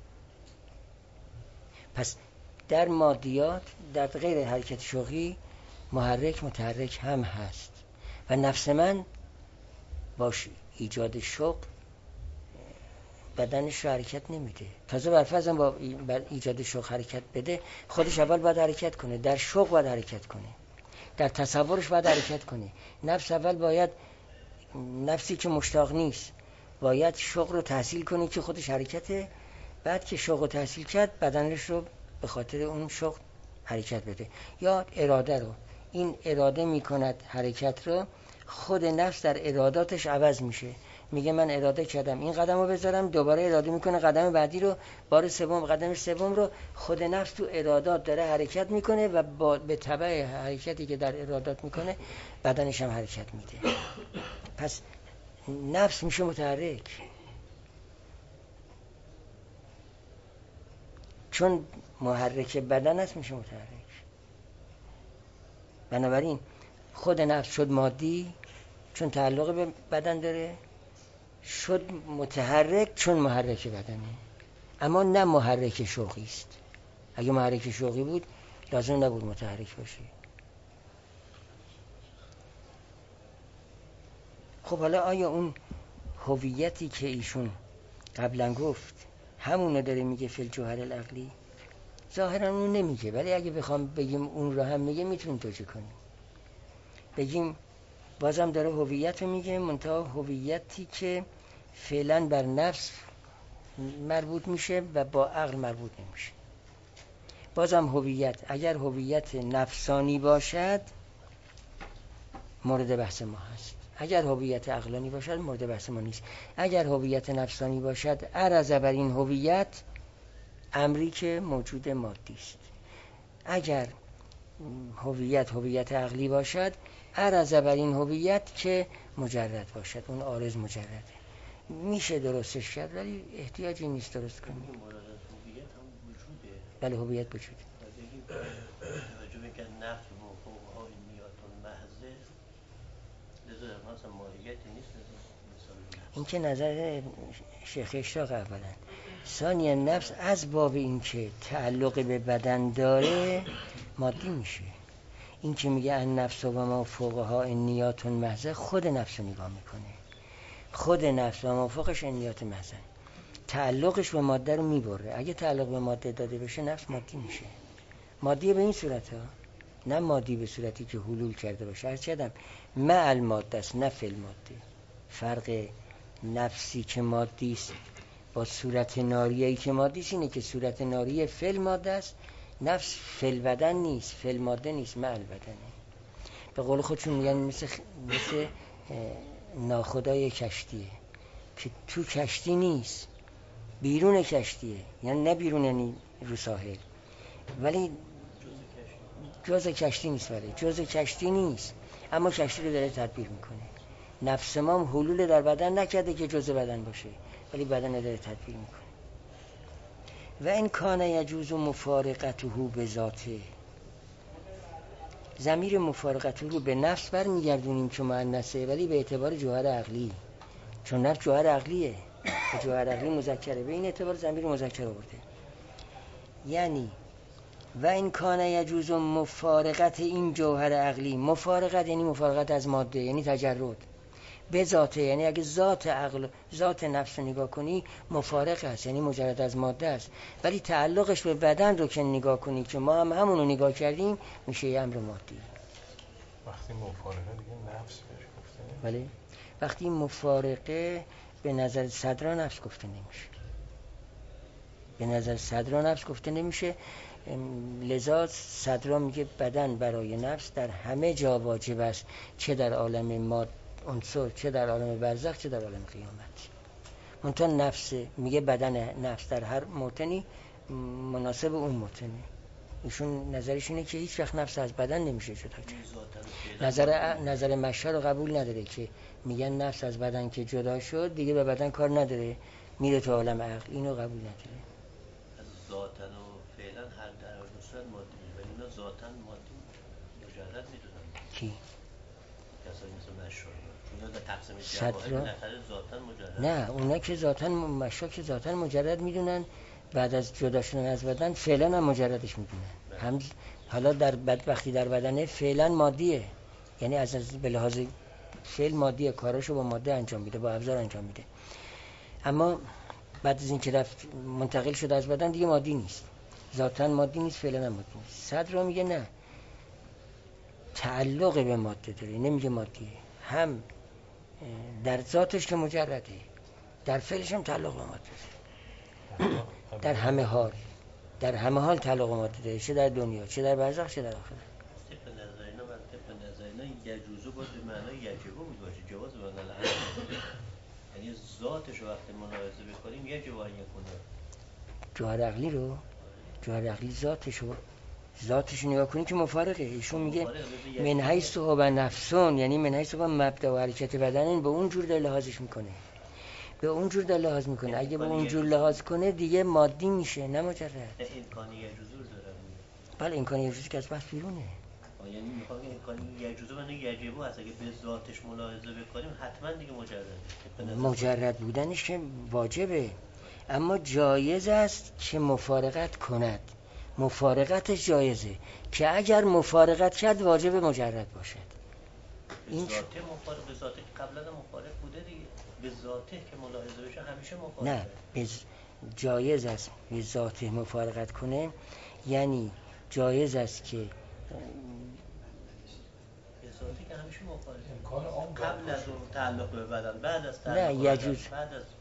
Speaker 1: پس در مادیات، در غیر حرکت شوقی، محرک متحرک هم هست و نفس من باش ایجاد شوق بدنش رو حرکت نمیده. تازه برفرضم با ایجاد شوق حرکت بده، خودش اول باید حرکت کنه، در شوق باید حرکت کنه، در تصورش باید حرکت کنه. نفس اول باید، نفسی که مشتاق نیست باید شوق رو تحصیل کنه که خودش حرکته، بعد که شوق رو تحصیل کرد بدنش رو به خاطر اون شوق حرکت بده. یا اراده رو، این اراده میکند حرکت رو، خود نفس در اراداتش عوض میشه، میگه من اراده کردم این قدم رو بذارم، دوباره اراده میکنه قدم بعدی رو، بار سوم قدم سوم رو، خود نفس تو ارادات داره حرکت میکنه و به تبع حرکتی که در ارادات میکنه بدنش هم حرکت میده. پس نفس میشه متحرک، چون محرک بدن است میشه متحرک. بنابراین خود نفس شد مادی چون تعلق به بدن داره، شد متحرک چون محرک بدنه، اما نه محرک شوقی است. اگه محرک شوقی بود لازم نبود متحرک باشه. خب حالا آیا اون هویتی که ایشون قبلا گفت همونه داره میگه فی الجوهر العقلی؟ ظاهرا اون نمیگه، ولی اگه بخوام بگیم اون رو هم میگه میتونیم توجیه کنیم. بگیم بازم داره هویت رو میگه، منتها هویتی که فعلا بر نفس مربوط میشه و با عقل مربوط نمیشه. بازم هویت اگر هویت نفسانی باشد مورد بحث ما هست، اگر هویت عقلانی باشد مورد بحث ما نیست. اگر هویت نفسانی باشد عرض بر این هویت امری که موجود مادی است. اگر هویت عقلی باشد عرض بر این هویت که مجرد باشد، اون عارض مجرده. میشه درستش کرد ولی احتیاجی نیست درست کنیم.
Speaker 2: هویت هم وجوده.
Speaker 1: بله هویت وجوده.
Speaker 2: بگیم توجه بکن نفس و فوقهای نیاتون محضه، لذا مثلا ماهیتی نیست.
Speaker 1: این که نظر شیخ اشتاق اولا. ثانیا نفس از باب این که تعلق به بدن داره مادی میشه. این که میگه ان نفس و ما فوقها نیات محضه، خود نفس رو نگاه میکنه، خود نفس و ما فوقش نیات محضه، تعلقش به ماده رو میبره. اگه تعلق به ماده داده بشه نفس مادی میشه. مادی به این صورت ها، نه مادی به صورتی که حلول کرده باشه. هر چقدر مع الماده است نه فی الماده. فرق نفسی که مادی است با صورت ناریه‌ای که مادی است اینه که صورت ناریه فعل ماده است، نفس فعل بدن نیست، فعل ماده نیست، مع البدنه. به قول خودشون میگن مثل ناخدای کشتیه که تو کشتی نیست، بیرون کشتیه، یعنی نه بیرون یعنی رو ساحل، ولی جزء کشتی نیست، ولی جزء کشتی نیست، اما کشتی رو داره تدبیر میکنه. نفس ما حلول در بدن نکرده که جزء بدن باشه، ولی بدن رو داره تدبیر میکنه. و این کان یجوز مفارقته به ذاته، ضمیر مفارقته رو به نفس برمیگردونیم که مؤنثه، ولی به اعتبار جوهر عقلی، چون نفس جوهر عقلیه و جوهر عقلی مذکره، به این اعتبار ضمیر مذکر آورده. یعنی و این کان یجوز مفارقت این جوهر عقلی، مفارقت یعنی مفارقت از ماده، یعنی تجرد، به ذاته یعنی اگه ذات عقل، ذات نفس رو نگاه کنی مفارق است، یعنی مجرد از ماده است، ولی تعلقش به بدن رو که نگاه کنی که ما هم همون رو نگاه کردیم میشه یه امر مادی.
Speaker 4: وقتی مفارقه دیگه نفس بهش گفته نمیشه.
Speaker 1: بله، وقتی مفارقه به نظر صدرا نفس گفته نمیشه، به نظر صدرا نفس گفته نمیشه، لذا صدرا میگه بدن برای نفس در همه جا واجب است، چه در عالم ماد عنصر، چه در عالم برزخ، چه در عالم قیامت. منتها نفس میگه بدن نفس در هر موطنی مناسب اون موطنه. ایشون نظرش اینه که هیچ وقت نفس از بدن نمیشه جدا کرد. نظر مشهر رو قبول نداره که میگن نفس از بدن که جدا شد دیگه به بدن کار نداره، میره تو عالم عقل، اینو قبول نداره.
Speaker 2: از ذاتن و فعلا هر در هر دو صورت مادی، ولی اینا ذاتن مادی مجرد میدونن.
Speaker 1: کی؟
Speaker 2: کسایی مثل مشهور اینا در تقسیم
Speaker 1: صدرا؟
Speaker 2: جواهر بالاخره ذاتن مجرد.
Speaker 1: نه، اونا که ذاتن مشهور که ذاتن مجرد میدونن، بعد از جدا شدن از بدن فعلا هم مجردش میدونن. هم حالا در وقتی در بدنه فعلا مادیه، یعنی از به لحاظ فعل مادیه، کاراشو با ماده انجام میده، با ابزار انجام میده، اما بعد از اینکه رفت منتقل شد از بدن دیگه مادی نیست، ذاتن مادی نیست، فعلا هم مادی نیست. صدرا میگه نه، تعلق به ماده داره، نمیگه مادیه، هم در ذاتش که مجرده، در فعلش هم تعلق به ماده داره. در همه حال تعلق به ماده داره، چه در دنیا، چه در برزخ، چه در آخرت.
Speaker 2: طبق نظر اینا یجوزو باید به معنای یجبو میباشه، جواز به معنای العمل، یعنی ذاتش رو وقتی ملاحظه بکنیم یجب ان یکون.
Speaker 1: جوهر عقلی ذاتش رو نگاه کنی که مفارقه. ایشون میگه من حیث هو نفسون، یعنی من حیث هو مبدا و حرکت بدن، به اون جور در لحاظش میکنه، به اون جور در لحاظ میکنه. اگه به اون جور لحاظ کنه دیگه مادی میشه، نه مجرد.
Speaker 2: امکانی یجوزو رو دارم.
Speaker 1: بله، امکانی یجوزو که از بحث بیرونه.
Speaker 2: یعنی میخوام امکانی یجوزو من یجبو هست، اگه به ذاتش ملاحظه بکنیم حتما دیگه
Speaker 1: مجرد بودنش که واجبه، اما جایز است که مفارقت کند. مفارقتش جایزه که اگر مفارقت کرد واجب مجرد باشد.
Speaker 2: این ذاته مفارق، به ذاته که قبلا مفارق بوده دیگه، به ذاته که ملاحظه بشه همیشه مفارقه.
Speaker 1: نه، جایز است به ذاته مفارقت کنه، یعنی جایز است که
Speaker 2: به ذاته که همیشه مفارقه، قبل از اون تعلق به بدن، بعد از تعلق
Speaker 1: نه یجوز
Speaker 2: بعد از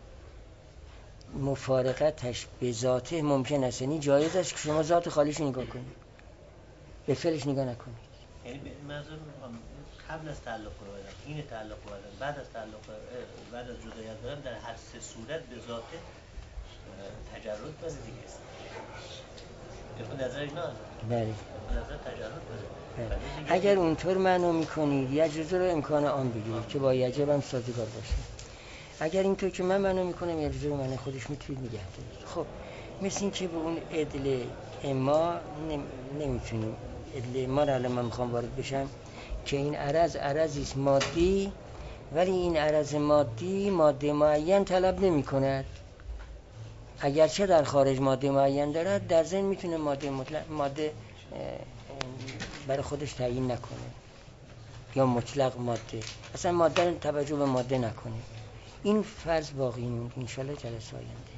Speaker 1: مفارقتش به ذاته ممکن است، یعنی جایز است که شما ذات خالیش نگاه کنید، به فعلش نگاه نکنید.
Speaker 2: یعنی به منظور قبل از تعلق به بدن، این تعلق به بدن، بعد از تعلق بعد از جدایت بدن، در هر سه صورت به ذاته تجرد داره دیگه. به نظر اینا
Speaker 1: بله،
Speaker 2: به نظر تجرد داره.
Speaker 1: اگر اونطور معنا میکنید یجوز رو امکان آن بگیرید که با یجب هم سازگار باشه. اگر اینطور که من معنا میکنم یجوز رو معنی خودش میتونید نگه دارید. خب مثل این که به اون عدل ما نمیتونیم، عدل ما رو الان من میخوام وارد بشم که این عرضی است مادی، ولی این عرض مادی ماده معین طلب نمی کند، اگرچه در خارج ماده معین دارد، در ذهن میتونه ماده برای خودش تعیین نکنه یا مطلق ماده، اصلا ماده توجه به ماده نکنه. این فرض باقی موند ان شاء الله جلسه آینده.